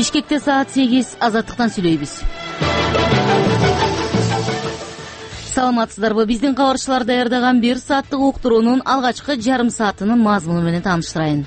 Бишкекте саат 8 азаттыктан сүйлөйбүз. Саламатсыздарбы? Биздин кабарчылар даярдаган 1 сааттык уктуруунун алгачкы жарым саатынын мазмуну менен тааныштырайын.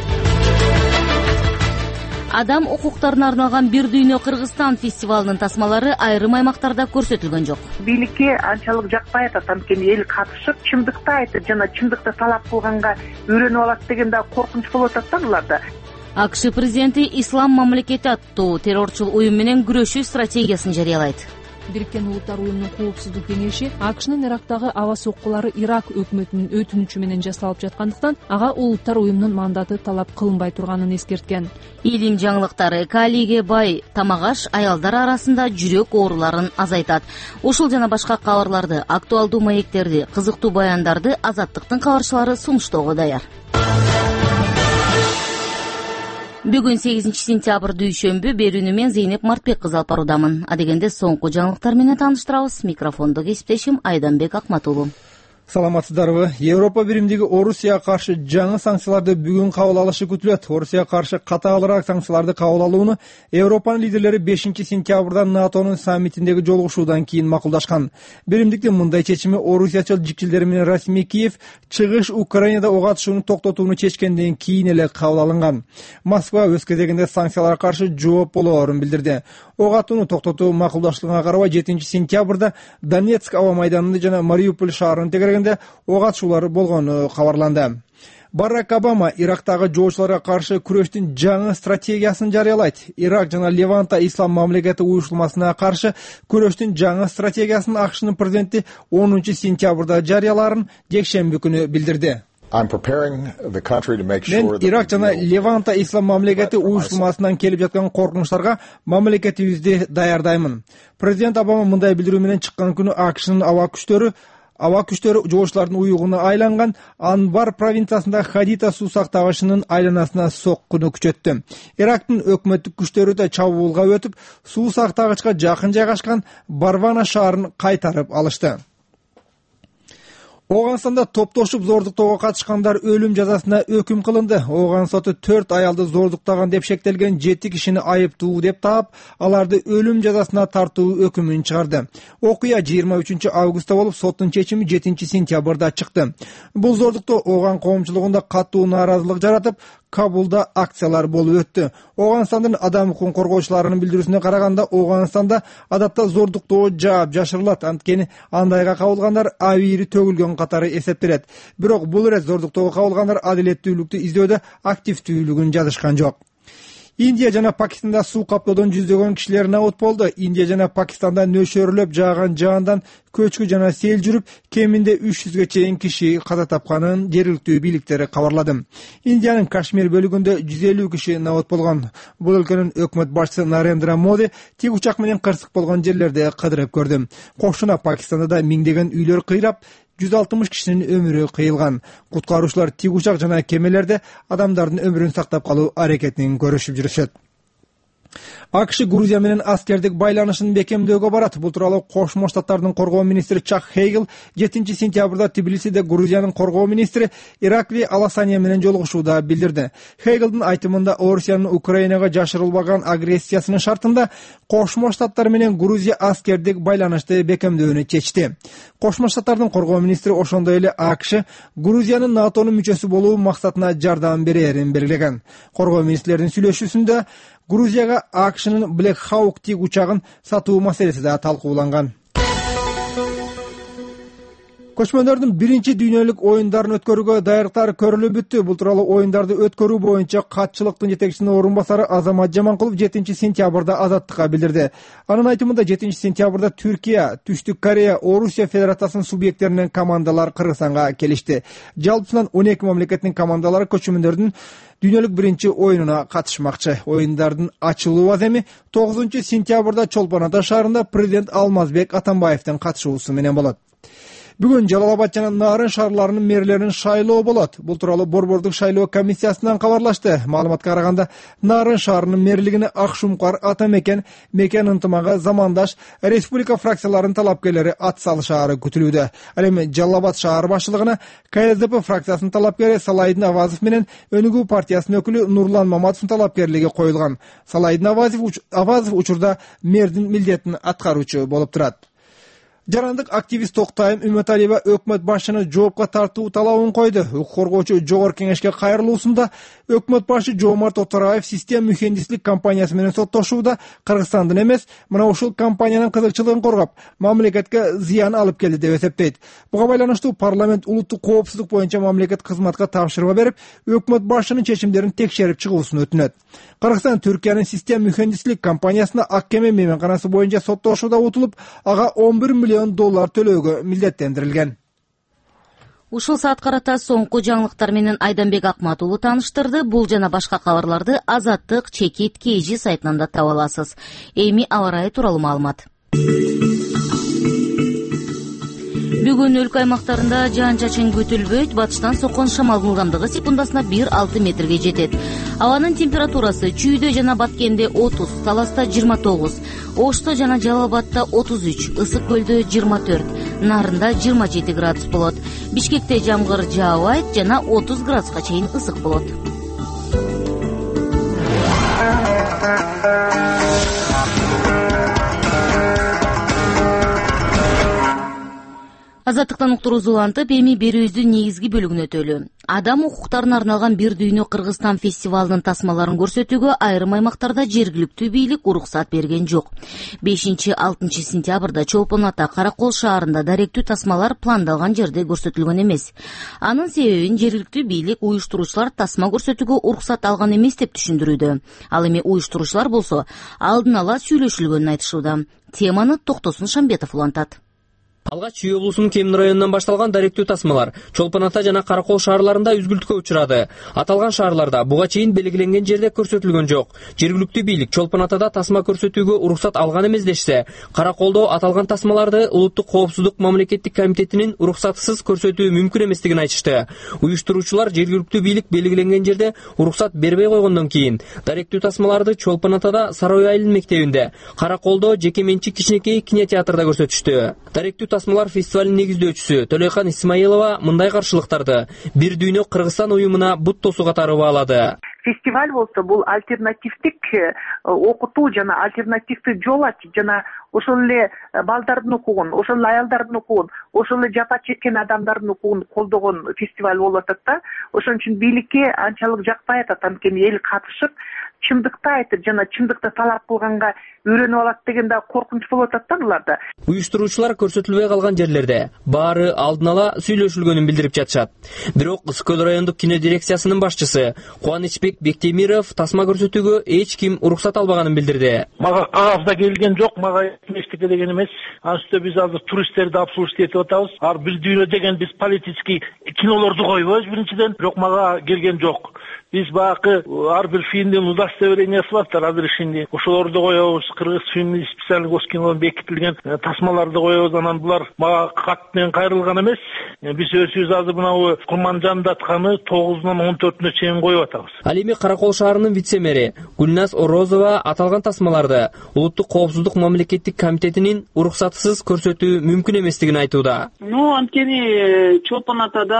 Адам укуктарына арналган Бир дүйнө Кыргызстан фестивалынын тасмалары айрым аймактарда көрсөтүлгөн жок. Бийликке анчалык жакпай атат, анткени эл катышып, чындыкты айтып жана чындыкты талап кылганга үйрөнүп алат деген да коркунуч болуп атат да буларда. АКШ президенти Ислам мамлекети аттуу террорчул уюм менен күрөшүү стратегиясын жарыялайт. Бириккен Улуттар уюмунун коопсуздук кеңеши АКШнын Ирактагы аба соккулары Ирак өкмөтүнүн өтүнүчү менен жасалып жаткандыктан ага Улуттар уюмунун мандаты талап кылынбай турганын эскерткен. Илим жаңылыктары: калийге бай тамак-аш аялдар арасында жүрөк ооруларын азайтат. Ушул жана башка кабарларды, актуалдуу маектерди, кызыктуу баяндарды Азаттыктын кабарчылары сунуштоого даяр. Бүгүн 8 сентябрь дүйшөмбү, берүүнү мен Зейнеп Мартбек кызы алып баруудамын. Адегенде соңку жаңылыктар менен тааныштырабыз. Микрофондо кесиптешим Айданбек Акматулу. Саламатсыздарбы? Европа биримдиги Орусияга каршы жаңы санкцияларды бүгүн кабыл алышы күтүлөт. Орусияга каршы катаалыраак санкцияларды кабыл алууну Европанын лидерлери 5 сентябрда НАТОнун саммитиндеги жолугушуудан кийин макулдашкан. Биримдиктин мындай чечими орусиячыл жикчилдер менен расмий Киев чыгыш Украинада ок атышууну токтотууну чечкенден кийин эле кабыл алынган. Москва өз кезегинде санкцияларга каршы жооп болоорун билдирди. Ок атууну токтотуу макулдаштыгына карабай 7 сентябрда Донецк аба майданында жана Мариуполь шаарынын тегерегинде ок атышуулар болгону кабарланды. Барак Обама Ирактагы жоочуларга каршы күрөштүн жаңы стратегиясын жарыялайт. Ирак жана Леванта ислам мамлекети уюшмасына каршы күрөштүн жаңы стратегиясын АКШнын президенти 10 сентябрда жарыяларын жекшемби күнү билдирди. Мен Ирак жана Леванта ислам мамлекети уюшмасынан келип жаткан коркунучтарга мамлекетибизди даярдаймын. Президент Обама мындай билдирүү менен чыккан күнү АКШнын аба күчтөрү жоочулардын уюгуна айланган Анбар провинциясында Хадита суу сактагычынын айланасына соккуну күчөттү. Ирактын өкмөттүк күчтөрү да чабуулга өтүп, суу сактагычка жакын жайгашкан Барвана шаарын кайтарып алышты. Оганстанда топтошуп зордуктоого катышкандар өлүм жазасына өкүм кылынды. Оган соту 4 аялды зордуктаган деп шектелген 7 кишини айыптуу деп таап, аларды өлүм жазасына тартуу өкүмүн чыгарды. Окуя 23 августта болуп, соттун чечими 7 сентябрда чыкты. Бул зордуктоо Оган коомчулугунда катуу нааразылык жаратып, Кабулда акциялар болуп өттү. Оганстандын адам укугун коргоочуларынын билдирүүсүнө караганда, Оганстанда адатта зордуктоо жаап жашырылат, анткени андайга кабылгандар абийири төгүлгөн катары эсептелет. Бирок бул ирет зордуктоого кабылгандар адилеттүүлүктү издөөдө активдүүлүгүн жазышкан жок. Индия жана Пакистанда суу каптоодон жүздөгөн кишилер набут болду. Индия жана Пакистанда нөшөрлөп жааган жаандан көчкү жана сел жүрүп, кеминде 300ге чейин киши каза тапканын жергиликтүү бийликтери кабарлады. Индиянын Кашмир бөлүгүндө 150 киши набут болгон. Бул өлкөнүн өкмөт башчысы Нарендра Моди тик учак менен кырсык болгон жерлерди кыдырып көрдү. Кошуна Пакистанда да миңдеген үйлөр кыйрап, 160 кишинин өмүрү кыйылган. Куткаруучулар тик учак жана кемелерде адамдардын өмүрүн сактап калуу аракетин көрүшүп жүрүшөт. АКШ Грузия менен аскердик байланышын бекемдөөгө барат. Бул тууралуу Кошмо Штаттардын коргоо министри Чак Хейгл 7 сентябрда Тбилисиде Грузиянын коргоо министри Иракли Аласания менен жолугушууда билдирди. Хейглдин айтымында Орусиянын Украинага жашырылбаган агрессиясынын шартында Кошмо Штаттар менен Грузия аскердик байланышты бекемдөөнү чечти. Кошмо Штаттардын коргоо министри ошондой эле АКШ Грузиянын НАТОнун мүчөсү болуу максатына жардам берерин белгилеген. Коргоо министрлеринин сүйлөшүүсүндө Грузияга АКШнын Black Hawk тик учагын сатуу маселеси да талкууланган. Көчмөндөрдүн 1-дүйнөлүк оюндарын өткөрүүгө даярдыктар көрүлүп бүттү. Бул тууралуу оюндарды өткөрүү боюнча катчылыктын жетекчисинин орун басары Азамат Жаманкулов 7 сентябрда Азаттыкка билдирди. Анын айтымында 7 сентябрда Түркия, Түштүк Корея, Орусия Федерациясынын субъекттеринен командалар Кыргызстанга келишти. Жалпысынан 12 мамлекеттин командалары көчмөндөрдүн дүйнөлүк 1-оюнуна катышмакчы. Оюндардын ачылуу аземи 9 сентябрда Чолпон Ата шаарында президент Алмазбек Атамбаевдин катышуусу менен болот. Бүгүн Жалал Абад жана Нарын шаарларынын мэрлерин шайлоо болот. Бул тууралуу Борбордук шайлоо комиссиясынан кабарлашты. Маалыматка караганда, Нарын шаарынын мэрлигине Акшумкар, Атамекен, Мекен ынтымагы, Замандаш, республика фракцияларынын талапкерлери ат салышаары күтүлүүдө. Ал эми Жалал Абад шаар башчылыгына КСДП фракциясынын талапкери Салайдин Авазов менен Өнүгүү партиясынын өкүлү Нурлан Маматовдун талапкерлиги коюлган. Салайдин Авазов учурда мэрдин милдетин аткаруучу болуп турат. Жарандык активист Токтайым Үмөталиева өкмөт башчыны жоопко тартуу талабын койду. Укук коргоочу Жогорку Кеңешке кайрылуусунда өкмөт башчы Жомарт Отораев систем мехендислик компаниясы менен соттошууда Кыргызстандын эмес, мына ушул компаниянын кызыкчылыгын коргоп, мамлекетке зыян алып келди деп эсептейт. Буга байланыштуу парламент улуттук коопсуздук боюнча мамлекет кызматка тапшырма берип, өкмөт башчынын чечимдерин текшерип чыгуусун өтүнөт. Кыргызстан Түркиянын систем мехендислик компаниясына ак кеме мейманканасы боюнча соттошууда утулуп, ага $11 миллион төлөөгө милдеттендирилген. Ушул саат карата соңку жаңылыктар менен Айданбек Акмат уулу тааныштырды. Бул жана башка кабарларды Азаттык Чекит KG сайтынан да таба аласыз. Эми аба ырайы тууралуу маалымат. Бүгүн өлкө аймактарында жаан-чачын күтүлбөйт. Батыштан соккон шамалдын ылдамдыгы секундасына 1-6 метрге жетет. Абанын температурасы Чүйдө жана Баткенде 30, Таласта 29, Ошто жана Жалал Абадта 33, Ысык көлдө 24, Нарында 27 градус болот. Бишкекте жамгыр жаабайт жана 30 градуска чейин ысык болот. Азаттыктан уктуруу улантып, эми берүүбүздүн негизги бөлүгүнө өтөлү. Адам укуктарына арналган бир дүйнө Кыргызстан фестивалынын тасмаларын көрсөтүүгө айрым аймактарда жергиликтүү бийлик уруксат берген жок. 5-6 сентябрда Чолпон Ата, Каракол шаарында даректүү тасмалар пландалган жерде көрсөтүлгөн эмес. Анын себебин жергиликтүү бийлик уюштуруучулар тасма көрсөтүүгө уруксат алган эмес деп түшүндүрүүдө. Ал эми уюштуруучулар болсо алдын ала сүйлөшүлгөнүн айтышууда. Теманы Токтосун Шамбетов улантат. Алгач Чүй облусунун Кемин районунан башталган даректүү тасмалар Чолпон Ата жана Каракол шаарларында үзгүлтүккө учурады. Аталган шаарларда буга чейин белгиленген жерде көрсөтүлгөн жок. Жергиликтүү бийлик Чолпон Атада тасма көрсөтүүгө уруксат алган эмес дешсе, Караколдо аталган тасмаларды Улуттук коопсуздук мамлекеттик комитетинин уруксатсыз көрсөтүү мүмкүн эместигин айтышты. Уюштуруучулар жергиликтүү бийлик белгиленген жерде уруксат бербей койгондон кийин даректүү тасмаларды Чолпон Атада Сарой Айылын мектебинде, Караколдо жеке менчик кичинекей кинотеатрда көрсөтүштү. Даректүү тасмалар фестивалдын негиздөөчүсү Төлөйкан Исмаилова мындай каршылыктарды бир дүйнө Кыргызстан уюмуна бут тосуу катары баалады. Фестиваль болсо бул альтернативдик окутуу жана альтернативдүү жол ачып жана ошол эле балдардын укугун, ошол эле аялдардын укугун, ошол эле жапа чеккен адамдардын укугун колдогон фестиваль болуп атат да. Ошон үчүн бийликке анчалык жакпай атат, анткени эл катышып чындыкты айтып жана чындыкты талап кылганга үйрөнүп алат деген да коркунуч болуп атат да буларда. Уюштуруучулар көрсөтүлбөй калган жерлерде баары алдын ала сүйлөшүлгөнүн билдирип жатышат. Бирок Ысыкөл райондук кино дирекциясынын башчысы Кубанычбек Бектемиров тасма көрсөтүүгө эч ким уруксат албаганын билдирди. Мага кагазда келген жок, мага эчтеке деген эмес. Анын үстүнө биз азыр туристтерди обслуживать этип атабыз. Ар бир дүйнө деген биз политический кинолорду койбойбуз биринчиден, бирок мага келген жок. Биз баакы ар бир фильмдин удостоверениясы бар, разрешение. Ошолорду коебуз, кыргыз фильмин специальный госкинодон бекитилген тасмаларды коебуз. Анан булар мага кат менен кайрылган эмес. Биз өзүбүз азыр мына Курманжандын атканы 9-нан 14-нө чейин коюп атабыз. Ал эми Каракол шаарынын вице-мэри Гүлназ Орозова аталган тасмаларды Улуттук коопсуздук мамлекеттик комитетинин уруксатсыз көрсөтүү мүмкүн эместигин айтууда. Анткени Чолпон Атада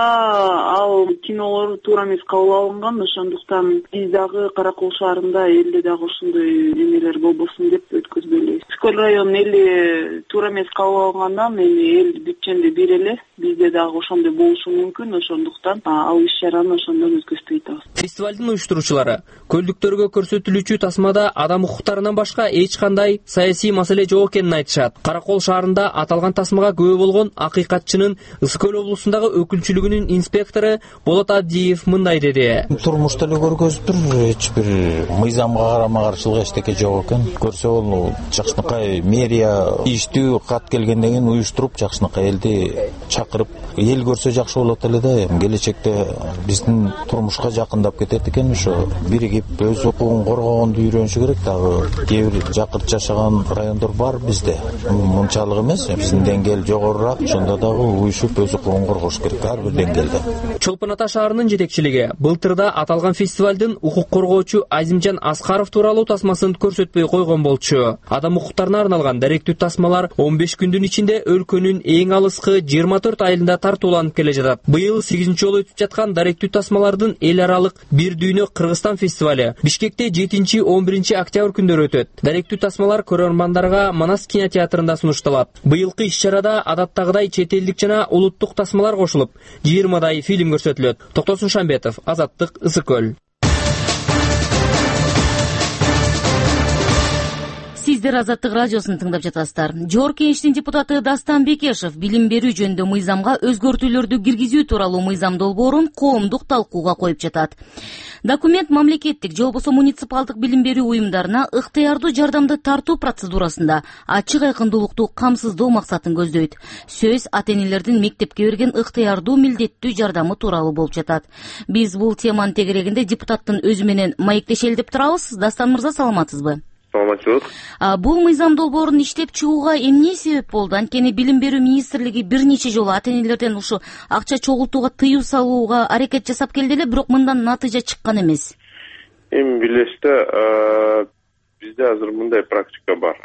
ал кинолор туура эмес кабыл алынган, ошондуктан биз дагы Каракол шаарында элде дагы ошондой эмелер болбосун деп өткөзбөйлүбүз. Ысыкөл районунун эли туура эмес кабыл алгандан эми эл бүчөндө бир эле, бизде дагы ошондой болушу мүмкүн, ошондуктан ал иш-чараны ошондон өткөзбөй атабыз. Фестивалдын уюштуруучулары көлдүктөргө көрсөтүлүүчү тасмада адам укуктарынан башка эч кандай саясий маселе жок экенин айтышат. Каракол шаарында аталган тасмага күбө болгон акыйкатчынын Ысыкөл облусундагы өкүлчүлүгүнүн инспектору Болот Абдиев мындай деди. Турмушта эле көргөзүп тур, эч бир мыйзамга карама-каршылык эчтеке жок экен. Көрсө болду, жакшынакай мэрия иштүү кат келгенден кийин уюштуруп жакшынакай элди чакырып эл көрсө жакшы болот эле да. Эми келечекте биздин турмушка жакындап кетет экен, ошо биригип өз укугун коргогонду үйрөнүшү керек. Дагы кээ бир жакырт жашаган райондор бар бизде. Мынчалык эмес, биздин деңгээл жогорураак, ошондо дагы уюшуп өз укугун коргош керек ар бир деңгээлде. Чолпон Ата шаарынын жетекчилиги былтырда аталган фестивалдын укук коргоочу Азимжан Аскаров тууралуу тасмасын көрсөтпөй койгон болчу. Адам укуктарына арналган даректүү тасмалар 15 күндүн ичинде өлкөнүн эң алыскы 24 айылында тартууланып келе жатат. Быйыл 8-нчи жолу өтүп жаткан даректүү тасмалардын эл аралык Бир дүйнө Кыргызстан фестивале Бишкекте 7-11 октябрь күндөрү өтөт. Даректүү тасмалар көрөрмандарга Манас кинотеатрында сунушталат. Быйылкы иш-чарада адаттагыдай чет элдик жана улуттук тасмалар кошулуп, 20дай фильм көрсөтүлөт. Токтосун Шамбетов, Азаттык, Ысык-Көл. Сиздер Азаттык радиосун тыңдап жатасыздар. Жогорку Кеңештин депутаты Дастан Бекешев билим берүү жөнүндө мыйзамга өзгөртүүлөрдү киргизүү тууралуу мыйзам долбоорун коомдук талкууга коюп жатат. Документ мамлекеттик же болбосо муниципалдык билим берүү уюмдарына ыктыярдуу жардамды тартуу процедурасында ачык айкындуулукту камсыздоо максатын көздөйт. Сөз ата-энелердин мектепке берген ыктыярдуу милдеттүү жардамы тууралуу болуп жатат. Биз бул теманын тегерегинде депутаттын өзү менен маектешели деп турабыз. Дастан мырза, саламатсызбы? Бул мыйзам долбоорун иштеп чыгууга эмне себеп болду? Анткени билим берүү министрлиги бир нече жолу ата-энелерден ушу акча чогултууга тыюу салууга аракет жасап келди эле, бирок мындан натыйжа чыккан эмес. Эми билесиз, бизде азыр мындай практика бар.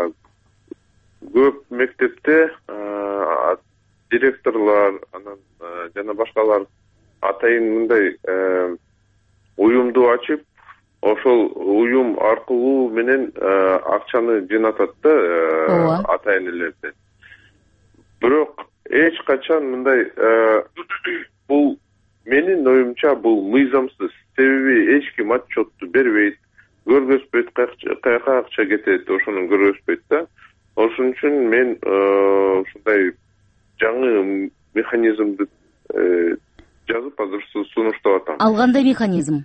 Көп мектепте директорлор жана башкалар атайын мындай уюмду ачып, ошол уюм аркылуу менен акчаны жыйнатат да ата-энелерден. Бирок эч качан мындай бул менин оюмча бул мыйзамсыз. Себеби эч ким отчетту бербейт, көргөзбөйт, каяка акча кетет, ошону көргөзбөйт да. Ошон үчүн мен ушундай жаңы механизмди жазып азыр сунуштап атам. Ал кандай механизм?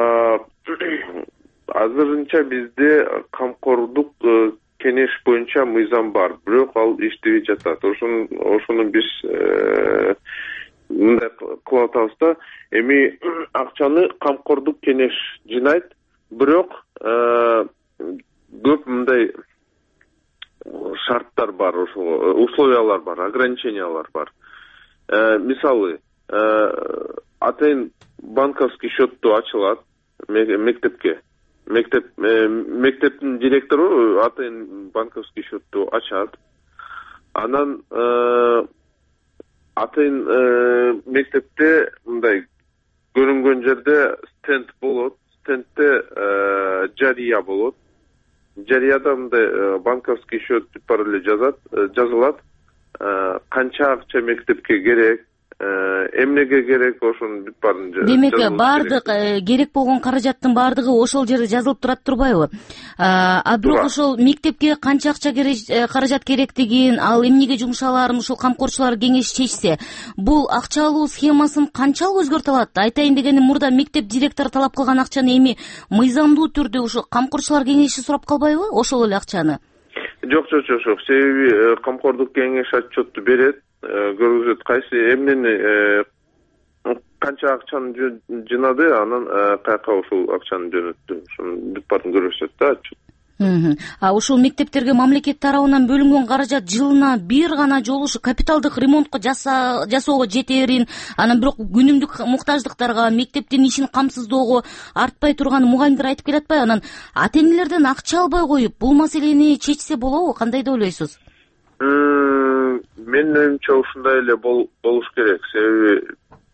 Азырынча бизде камкордук кеңеш боюнча мыйзам бар, бирок ал иштебей жатат. Ошону биз мындай кылып атабыз да. Эми акчаны камкордук кеңеш жыйнайт, бирок көп мындай шарттар бар, условиялар бар, ограничениялар бар. Мисалы, атайын банковский счетту ачылат мектепке. Мектептин директору атайын банковский счетту ачат. Анан атайын мектепте мындай көрүнгөн жерде стенд болот. Стендте жария болот. Жарияда мындай банковский счет бар эле жазылат. Канча акча мектепке керек, эмнеге керек, ошонун бүт баарын демек баардык керек болгон каражаттын баардыгы ошол жерде жазылып турат турбайбы? Бирок ошол мектепке канча акча каражат керектигин, ал эмнеге жумшалаарын ушул камкорчулар кеңеш чечсе, бул акча алуу схемасын канчалык өзгөртө алат? Айтайын дегеним, мурда мектеп директору талап кылган акчаны эми мыйзамдуу түрдө ушул камкорчулар кеңеши сурап калбайбы ошол эле акчаны? Жок. Себеби камкордук кеңеш отчетту берет, көргөзөт кайсы эмнени канча акчаны жыйнады, анан каяка ушул акчаны жөнөттү. Ошонун бүт баарын көрсөтөт да отчет. Ушул мектептерге мамлекет тарабынан бөлүнгөн каражат жылына бир гана жолу ушу капиталдык ремонтко жасоого жетерин, анан бирок күнүмдүк муктаждыктарга, мектептин ишин камсыздоого артпай турган мугалимдер айтып келатпайбы? Анан ата-энелерден акча албай коюп, бул маселени чечсе болобу? Кандай деп ойлойсуз? Менин оюмча ушундай эле болуш керек. Себеби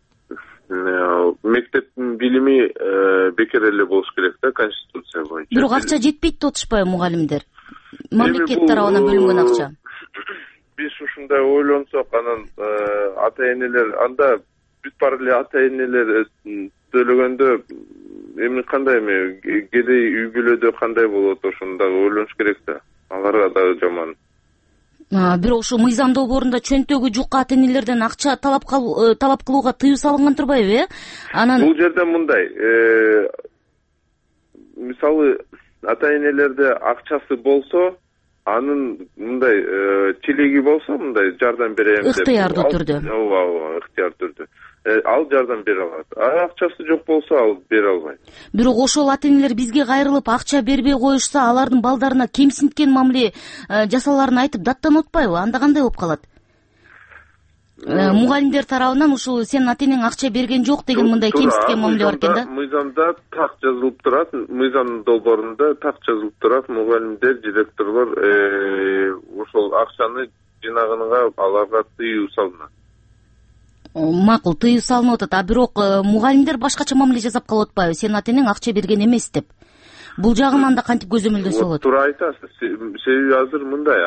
мектептин билими бекер эле болуш керек да, конституция боюнча. Бирок акча жетпейт деп атышпайбы мугалимдер? Мамлекет тарабынан бөлүнгөн акча. Биз ушундай ойлонсок, анан ата-энелер анда бүт баары эле ата-энелер төлөгөндө эми кандай кедей үй бүлөдө кандай болот, ошону дагы ойлонуш керек да. Аларга дагы жаман. Бирок ушул мыйзам долбоорунда чөнтөгү жукка ата-энелерден акча талап кылууга тыюу салынган турбайбы? Анан бул жерде мындай, мисалы ата-энелерде акчасы болсо, анын мындай тилеги болсо, мындай жардам берем деп, ыктыярдуу түрдө. Ооба, ыктыяр түрдө ал жардам бере алат. Акчасы жок болсо ал бере албайт. Бирок ошол ата-энелер бизге кайрылып акча бербей коюшса, алардын балдарына кемсинткен мамиле жасааларын айтып даттанып атпайбы? Анда кандай болуп калат? Мугалимдер тарабынан ушул сенин ата-энең акча берген жок деген мындай кемсинткен мамиле бар экен да? Мыйзамда так жазылып турат, мыйзам долбоорунда так жазылып турат, мугалимдер, директорлор ошол акчаны жинаганга аларга тыюу салынат. Макул, тыюу салынып атат, бирок мугалимдер башкача мамиле жасап калып атпайбы? Сенин ата-энең акча берген эмес деп. Бул жагынан да кантип көзөмөлдөсө болот? Туура айтасыз. Себеби азыр мындай,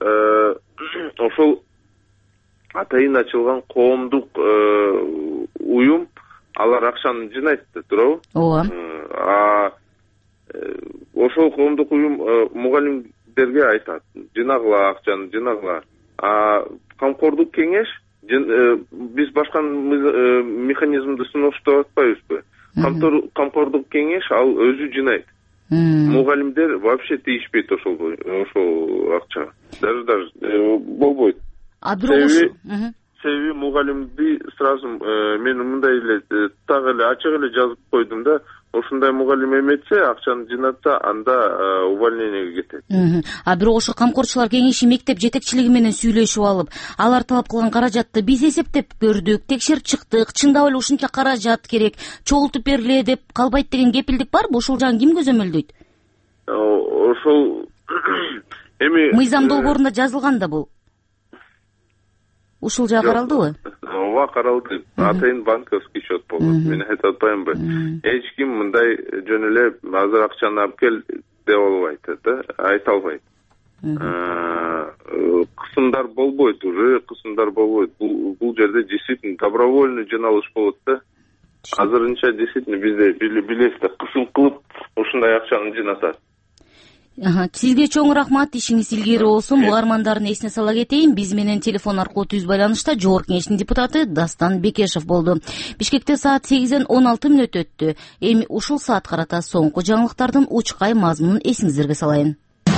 ошол атайын ачылган коомдук уюм алар акчаны жинайт да, туурабы? Ооба. Ошол коомдук уюм мугалимдерге айтат, жинагыла акчаны, жинагыла. Камкордук кеңеш, биз башка механизмди сыноштоп атпайбызбы? Камкордук кеңеш ал өзү жинайт. Мугалимдер вообще тийишпейт ошол акчага. Даже болбойт. Себеби мугалимди сразу мен мындай эле так эле ачык эле жазып койдум да, ошондой мугалим эметсе, акчаны жинатса, анда увольнениеге кетет. Бирок ошо камкорчулар кеңеши мектеп жетекчилиги менен сүйлөшүп алып, алар талап кылган каражатты биз эсептеп көрдүк, текшерип чыктык, чындап эле ушунча каражат керек, чогултуп бергиле деп калбайт деген кепилдик барбы? Ошол жагын ким көзөмөлдөйт? Ошол эми мыйзам долбоорунда жазылган да бул. Ушул жагы каралдыбы? Ооба, каралды. Атайын банковский счет болот. Мен айтып атпаймынбы? Эч ким мындай жөн эле азыр акчаны алып кел деп албайт да, айта албайт. Кысымдар болбойт, уже кысымдар болбойт. Бул жерде действительно добровольный жиналыш болот да. Азырынча действительно бизде билесиз да, кысым кылып ушундай акчаны жинатат. Сизге чоң рахмат, ишиңиз илгери болсун. Угармандардын эсине сала кетейин, биз менен телефон аркылуу түз байланышта Жогорку Кеңештин депутаты Дастан Бекешев болду. Бишкекте саат 8-ден 16 өттү. Эми ушул саат карата соңку жаңылыктардын учкай мазмунун эсиңиздерге салайын.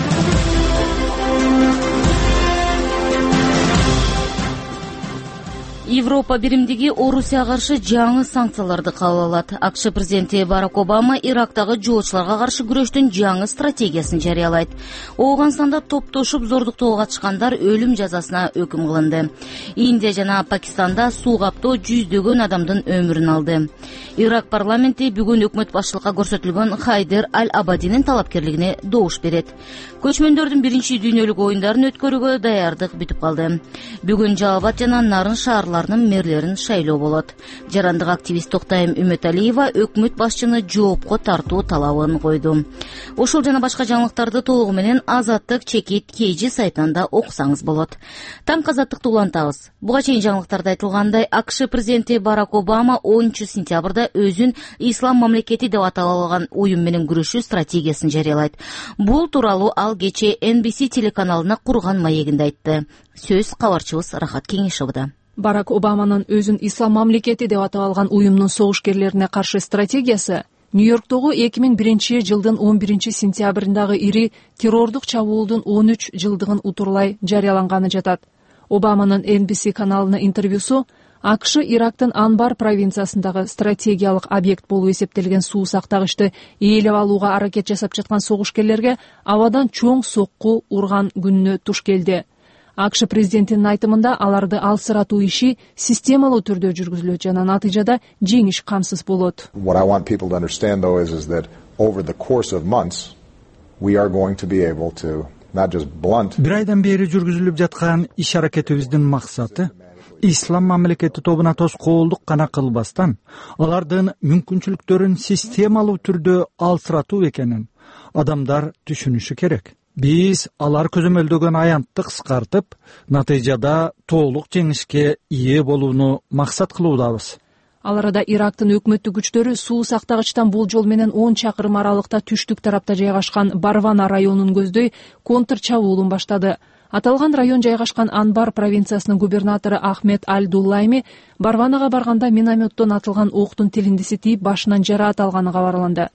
Европа биримдиги Орусияга каршы жаңы санкцияларды кабыл алат. АКШ президенти Барак Обама Ирактагы жоочуларга каршы күрөштүн жаңы стратегиясын жарыялайт. Ооганстанда топтошуп зордуктоого катышкандар өлүм жазасына өкүм кылынды. Индия жана Пакистанда суу каптоо жүздөгөн адамдын өмүрүн алды. Ирак парламенти бүгүн өкмөт башчылыкка көрсөтүлгөн Хайдер Аль-Абадинин талапкерлигине добуш берет. Көчмөндөрдүн биринчи дүйнөлүк оюндарын өткөрүүгө даярдык бүтүп калды. Бүгүн Жалал-Абад жана Нарын шаарларынын мэрлерин шайлоо болот. Жарандык активист Токтайым Үмөталиева өкмөт башчыны жоопко тартуу талабын койду. Ошол жана башка жаңылыктарды толугу менен Азаттык чекит KG сайтында окусаңыз болот. Таң азаттыкты улантабыз. Буга чейин жаңылыктарда айтылгандай, АКШ президенти Барак Обама 10 сентябрда өзүн ислам мамлекети деп аталган уюм менен күрөшүү стратегиясын жарыялайт. Бул тууралуу ал кечээ NBC телеканалына курган маегинде айтты. Сөз кабарчыбыз Рахат Кеңешовда. Барак Обаманын өзүн ислам мамлекети деп атап алган уюмдун согушкерлерине каршы стратегиясы Нью-Йорктогу 2001-жылдын 11 сентябрындагы ири террордук чабуулдун 13 жылдыгын утурлай жарыяланганы жатат. Обаманын NBC каналына интервьюсу АКШ Ирактын Анбар провинциясындагы стратегиялык объект болуп эсептелген суу сактагычты ээлеп алууга аракет жасап жаткан согушкерлерге абадан чоң сокку урган күнүнө туш келди. АКШ президентинин айтымында аларды алсыратуу иши системалуу түрдө жүргүзүлөт жана натыйжада жеңиш камсыз болот. What I want people to understand though is that over the course of months we are going to be able to not just blunt. Бир айдан бери жүргүзүлүп жаткан иш аракетибиздин максаты ислам мамлекети тобуна тоскоолдук гана кылбастан алардын мүмкүнчүлүктөрүн системалуу түрдө алсыратуу экенин адамдар түшүнүшү керек. Биз алар көзөмөлдөгөн аянтты кыскартып, натыйжада толук жеңишке ээ болууну максат кылуудабыз. Ал арада Ирактын өкмөттүк күчтөрү суу сактагычтан бул жол менен 10 чакырым аралыкта түштүк тарапта жайгашкан Барвана районун көздөй контр чабуулун баштады. Аталган район жайгашкан Анбар провинциясынын губернатору Ахмед Аль-Дуллайми Барванага барганда минометтон атылган октун тилиндиси тийип башынан жараат алганы кабарланды.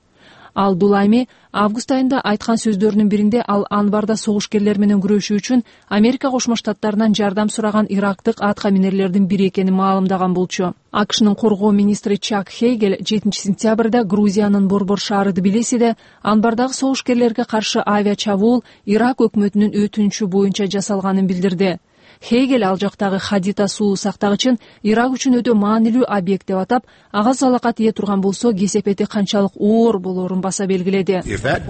Ал Дулайми август айында айткан сөздөрүнүн биринде ал Анбарда согушкерлер менен күрөшүү үчүн Америка Кошмо Штаттарынан жардам сураган ирактык атка минерлердин бири экенин маалымдаган болчу. АКШнын коргоо министри Чак Хейгел 7 сентябрда Грузиянын Борбор шаары Тбилисиде Анбардагы согушкерлерге каршы авиа чабуул Ирак өкмөтүнүн өтүнүчү боюнча жасалганын билдирди. Хейгел ал жактагы Хадита суу сактагычын Ирак үчүн өтө маанилүү объект деп атап, ага залакат ие турган болсо кесепети канчалык оор болоорун баса белгиледи.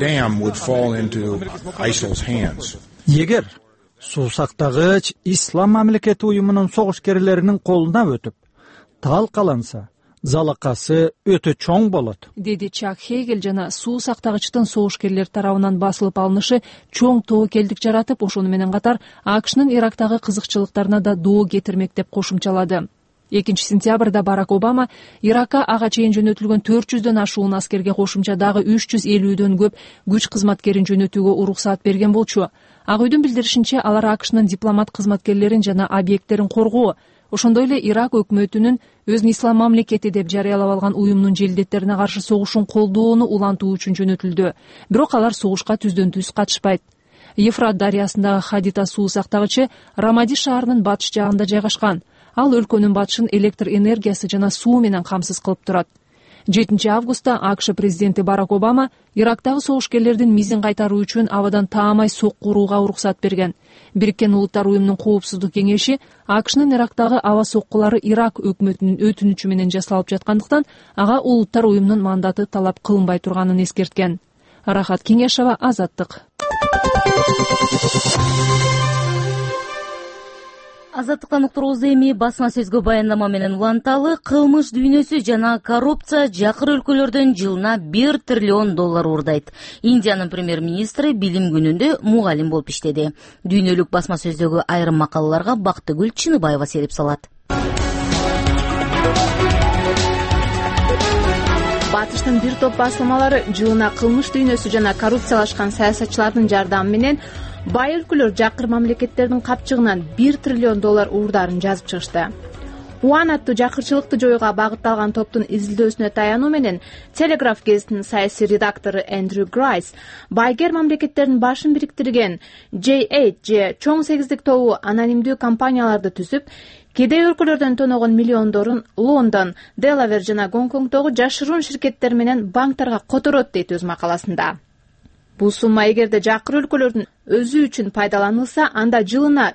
Эгер суу сактагыч Ислам мамлекети уюмунун согушкерлеринин колуна өтүп, талкаланса, залакасы өтө чоң болот, деди Чак Хейгел. Жана суу сактагычтын согушкерлер тарабынан басылып алынышы чоң тобокелдик жаратып, ошону менен катар АКШнын Ирактагы кызыкчылыктарына да доо кетирмек деп кошумчалады. 2 сентябрда Барак Обама Иракка ага чейин жөнөтүлгөн 400дөн ашуун аскерге кошумча дагы 350дөн көп күч кызматкерин жөнөтүүгө уруксаат берген болчу. Ак үйдүн билдиришинче, алар АКШнын дипломат кызматкерлерин жана объекттерин коргоо, ошондой эле Ирак өкмөтүнүн өзүн ислам мамлекети деп жарыялап алган уюмдун желдеттерине каршы согушун колдоону улантуу үчүн жөнөтүлдү. Бирок алар согушка түздөн түз катышпайт. Ефрат дарыясындагы Хадита суу сактагычы Рамади шаарынын батыш жагында жайгашкан. Ал өлкөнүн батышын электр энергиясы жана суу менен камсыз кылып турат. 7 августта АКШ президенти Барак Обама Ирактагы согушкерлердин мизин кайтаруу үчүн абадан таамай сокку урууга уруксат берген. Бириккен Улуттар уюмунун коопсуздук кеңеши АКШнын Ирактагы аба соккулары Ирак өкмөтүнүн өтүнүчү менен жасалып жаткандыктан ага Улуттар уюмунун мандаты талап кылынбай турганын эскерткен. Рахат Кеңешова, Азаттык. Азаттыктан уктуруубузду эми басма сөзгө баяндама менен уланталы. Кылмыш дүйнөсү жана коррупция жакыр өлкөлөрдөн жылына $1 триллион уурдайт. Индиянын премьер-министри билим күнүндө мугалим болуп иштеди. Дүйнөлүк басма сөздөгү айрым макалаларга Бактыгүл Чыныбаева серип салат. Батыштын бир топ басылмалары жылына кылмыш дүйнөсү жана коррупциялашкан саясатчылардын жардамы менен бай өлкөлөр жакыр мамлекеттердин капчыгынан $1 триллион уурдарын жазып чыгышты. Уан аттуу жакырчылыкты жоюуга багытталган топтун изилдөөсүнө таянуу менен Телеграф гезитинин саясий редактору Эндрю Грайс байгер мамлекеттердин башын бириктирген J8 же чоң сегиздик тобу анонимдүү компанияларды түзүп, кедей өлкөлөрдөн тоногон миллиондорун Лондон, Делавер жана Гонконгдогу жашыруун ширкеттер менен банктарга которот дейт өз макаласында. Бул сумма эгерде жакыр өлкөлөрдүн өзү үчүн пайдаланылса, анда жылына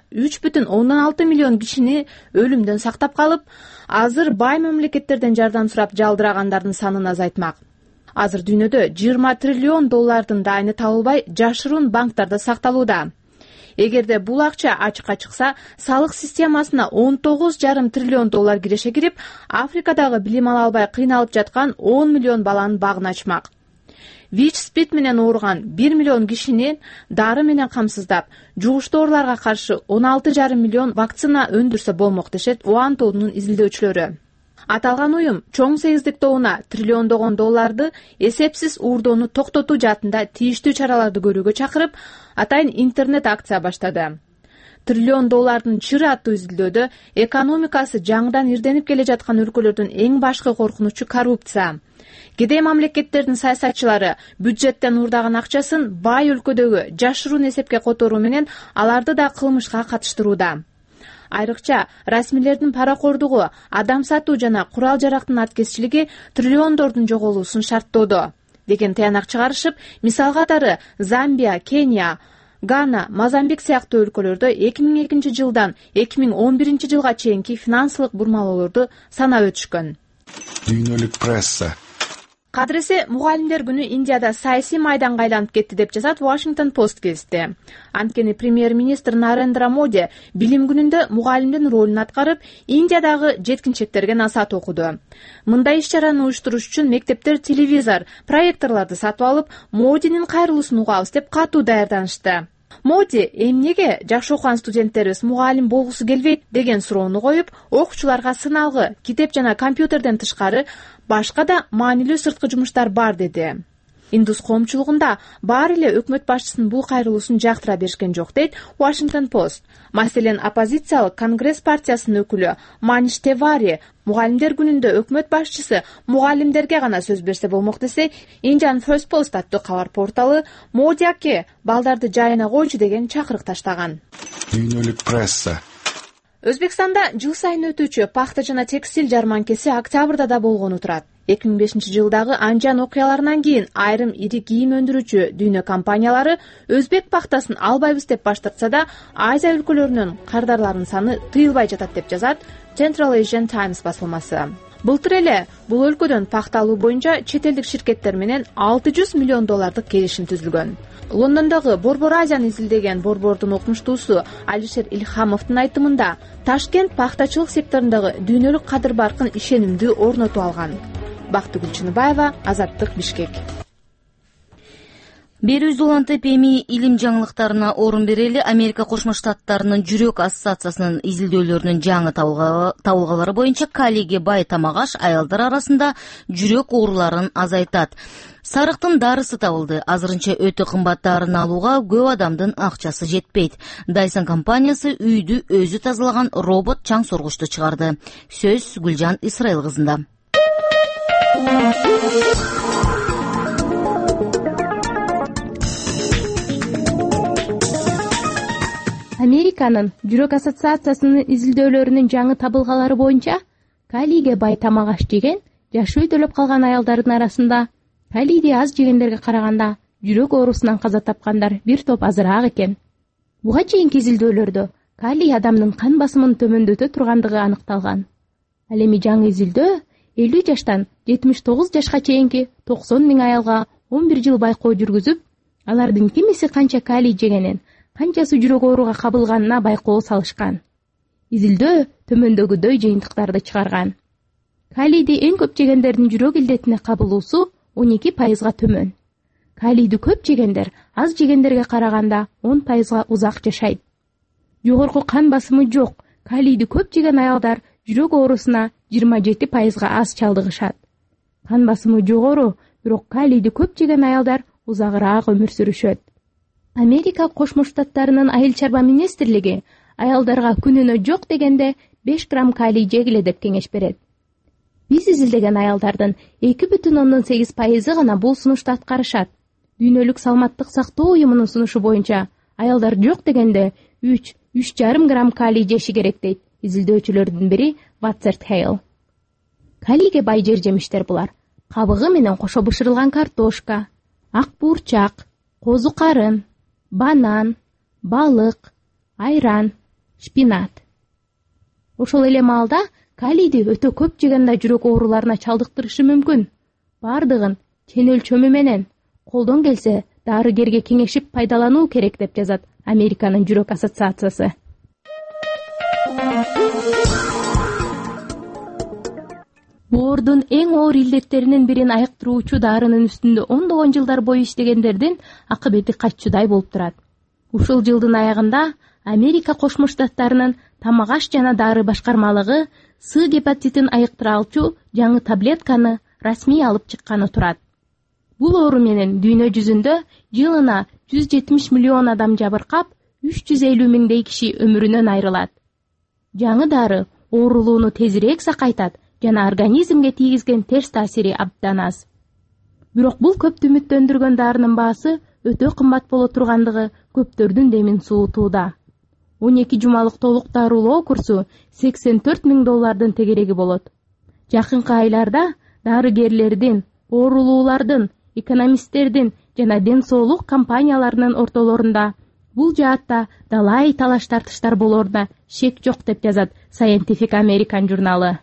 3,6 миллион кишини өлүмдөн сактап калып, азыр бай мамлекеттерден жардам сурап жалдырагандардын санын азайтмак. Азыр дүйнөдө $20 триллион дайыны табылбай жашыруун банктарда сакталууда. Эгерде бул акча ачыкка чыкса, салык системасына $19,5 триллион киреше кирип, Африкадагы билим ала албай кыйналып жаткан 10 миллион баланын багын ачмак. ВИЧ-СПИД менен ооруган 1 миллион кишини дары менен камсыздап, жугуштуу ооруларга каршы 16,5 миллион вакцина өндүрсө болмок дешет Уан тобунун изилдөөчүлөрү. Аталган уюм чоң сегиздик тобуна триллиондогон долларды эсепсиз уурдоону токтотуу жаатында тийиштүү чараларды көрүүгө чакырып, атайын интернет акция баштады. $1 триллион чыры аттуу изилдөөдө экономикасы жаңыдан ирденип келе жаткан өлкөлөрдүн эң башкы коркунучу коррупция. Кедей мамлекеттердин саясатчылары бюджеттен уурдаган акчасын бай өлкөдөгү жашыруун эсепке которуу менен аларды да кылмышка катыштырууда. Айрыкча расмийлердин паракордугу, адам сатуу жана курал жарактын аткезчилиги триллиондордун жоголуусун шарттоодо деген таянак чыгарышып, мисал катары Замбия, Кения, Гана, Мозамбик сыяктуу өлкөлөрдө 2002 жылдан 2011 жылга чейинки финансылык бурмалоолорду санап өтүшкөн. Дүйнөлүк пресса. Кадыресе, мугалимдер күнү Индияда саясий майданга айланып кетти деп жазат Washington Post гезити. Анткени премьер-министр Нарендра Моди билим күнүндө мугалимдин ролун аткарып, Индиядагы жеткинчектерге насаат окуду. Мындай иш-чараны уюштуруш үчүн мектептер телевизор, проекторлорду сатып алып, Модинин кайрылуусун угабыз деп катуу даярданышты. Моди эмнеге жакшы окуган студенттерибиз мугалим болгусу келбейт деген суроону коюп, окуучуларга сыналгы, китеп жана компьютерден тышкары башка да маанилүү сырткы жумуштар бар деди. Индус коомчулугунда баары эле өкмөт башчысынын бул кайрылуусун жактыра беришкен жок, дейт Washington Post. Маселен, оппозициялык Конгресс партиясынын өкүлү Маниш Тевари мугалимдер күнүндө өкмөт башчысы мугалимдерге гана сөз берсе болмок десе, Indian First Post аттуу кабар порталы Моди аке балдарды жайына койчу деген чакырык таштаган. Дүйнөлүк пресса. Өзбекстанда жыл сайын өтүүчү пахта жана текстиль жарманкеси октябрда да болгону турат. 2005 жылдагы анжан окуяларынан кийин айрым ири кийим өндүрүүчү дүйнө компаниялары өзбек пахтасын албайбыз деп баш тартса да, Азия өлкөлөрүнүн кардарларынын саны тыйылбай жатат деп жазат Central Asian Times басылмасы. Былтыр эле бул өлкөдөн пахта алуу боюнча чет элдик ширкеттер менен $600 миллион келишим түзүлгөн. Лондондогу Борбор Азияны изилдеген борбордун окумуштуусу Алишер Илхамовдун айтымында, Ташкент пахтачылык секторундагы дүйнөлүк кадыр баркын ишенимдүү орнотуп алган. Бактыгүл Чыныбаева, Азаттык, Бишкек. Берүүз улантып эми илим жаңылыктарына орун берели. Америка Кошмо Штаттарынын жүрөк ассоциациясынын изилдөөлөрүнүн жаңы табылгалары боюнча калийге бай тамак аш аялдар арасында жүрөк ооруларын азайтат. Сарыктын дарысы табылды. Азырынча өтө кымбат дарыны алууга көп адамдын акчасы жетпейт. Dyson компаниясы үйдү өзү тазалаган робот чаң соргучту чыгарды. Сөз Гүлжан Исраил кызында. Американын жүрөк ассоциациясынын изилдөөлөрүнүн жаңы табылгалары боюнча калийге бай тамак аш жеген жашы өйдөлөп калган аялдардын арасында калийди аз жегендерге караганда жүрөк оорусунан каза тапкандар бир топ азыраак экен. Буга чейинки изилдөөлөрдө калий адамдын кан басымын төмөндөтө тургандыгы аныкталган. Ал эми жаңы изилдөө 50 жаштан 79 жашка чейинки 90 миң аялга 11 жыл байкоо жүргүзүп, алардын кимиси канча калий жегенин, канчасы жүрөк ооруга кабылганына байкоо салышкан. Изилдөө төмөндөгүдөй жыйынтыктарды чыгарган. Калийди эң көп жегендердин жүрөк илдетине кабылуусу 12%га төмөн. Калийди көп жегендер аз жегендерге караганда 10%га узак жашайт. Жогорку кан басымы жок калийди көп жеген аялдар жүрөк оорусуна 27%га аз чалдыгышат. Кан басымы жогору, бирок калийди көп жеген аялдар узагыраак өмүр сүрүшөт. Америка Кошмо Штаттарынын айыл чарба министрлиги аялдарга күнүнө жок дегенде 5 грамм калий жегиле деп кеңеш берет. Биз изилдеген аялдардын 2,8% гана бул сунушту аткарышат. Дүйнөлүк саламаттык сактоо уюмунун сунушу боюнча аялдар жок дегенде 3,5 грамм калий жеши керек дейт изилдөөчүлөрдүн бири Ватсерт Хейл. Калийге бай жер жемиштер булар: кабыгы менен кошо бышырылган картошка, ак буурчак, козу карын, банан, балык, айран, шпинат. Ошол эле маалда калийди өтө көп жегенде жүрөк ооруларына чалдыктырышы мүмкүн. Бардыгын чен өлчөмү менен колдон келсе дарыгерге кеңешип пайдалануу керек деп жазат Американын жүрөк ассоциациясы. Боордун эң оор илдеттеринин бирин айыктыруучу дарынын үстүндө ондогон жылдар бою иштегендердин акыбети каччудай болуп турат. Ушул жылдын аягында Америка Кошмо Штаттарынын тамак аш жана дары башкармалыгы С гепатитин айыктыра алчу жаңы таблетканы расмий алып чыкканы турат. Бул оору менен дүйнө жүзүндө жылына 170 миллион адам жабыркап, 350 миңдей киши өмүрүнөн айрылат. Жаңы дары оорулууну тезирээк сакайтат жана организмге тийгизген терс таасири абдан аз. Бирок бул көптү үмүттөндүргөн дарынын баасы өтө кымбат боло тургандыгы көптөрдүн демин суутууда. 12 жумалык толук дарылоо курсу $84 миң тегереги болот. Жакынкы айларда дарыгерлердин, оорулуулардын, экономисттердин жана ден соолук компанияларынын ортолорунда бул жаатта далай талаш тартыштар болоруна шек жок деп жазат Scientific American журналы.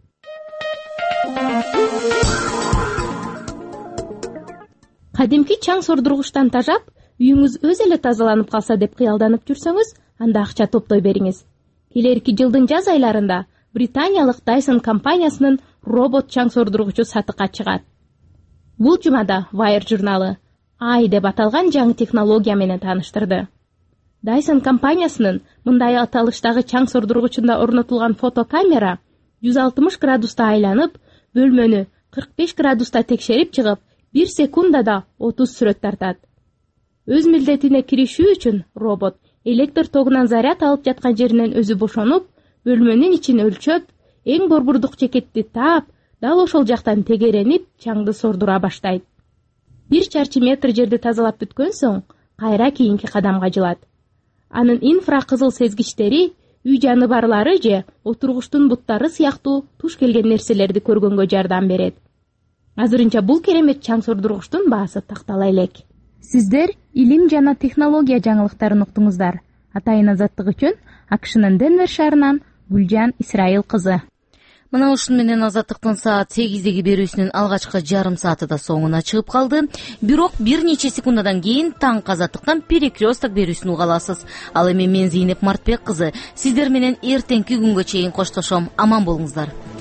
Кадимки чаң сордургучтан тажап, үйүңүз өз эле тазаланып калса деп кыялданып жүрсөңүз, анда акча топтой бериңиз. Келерки жылдын жаз айларында британиялык Dyson компаниясынын робот чаң сордургучу сатыкка чыгат. Бул жумада Wire журналы Ай деп аталган жаңы технология менен тааныштырды. Dyson компаниясынын мындай аталыштагы чаң сордургучунда орнотулган фотокамера 160 градуста айланып, бөлмөнү 45 градуста текшерип чыгып, 1 секундада 30 сүрөт тартат. Өз милдетине киришүү үчүн робот электр тогунан заряд алып жаткан жеринен өзү бошонуп, бөлмөнүн ичин өлчөп, эң борбордук чекетти таап, дал ошол жактан тегеренип, чаңды сордура баштайт. 1 чарчы метр жерди тазалап бүткөн соң, кайра кийинки кадамга жылат. Анын инфракызыл сезгичтери үй жаныбарлары же отургучтун буттары сыяктуу туш келген нерселерди көргөнгө жардам берет. Азырынча бул керемет чаң сордургучтун баасы тактала элек. Сиздер илим жана технология жаңылыктарын уктуңуздар. Атайын азаттык үчүн АКШнын Денвер шаарынан Гүлжан Исраил кызы. Мына ушун менен азаттыктын саат 8деги берүүсүнүн алгачкы жарым сааты да соңуна чыгып калды. Бирок бир нече секундадан кийин таңкы азаттыктан перекресток берүүсүн уга аласыз. Ал эми мен Зейнеп Мартбек кызы сиздер менен эртеңки күнгө чейин коштошом. Аман болуңуздар.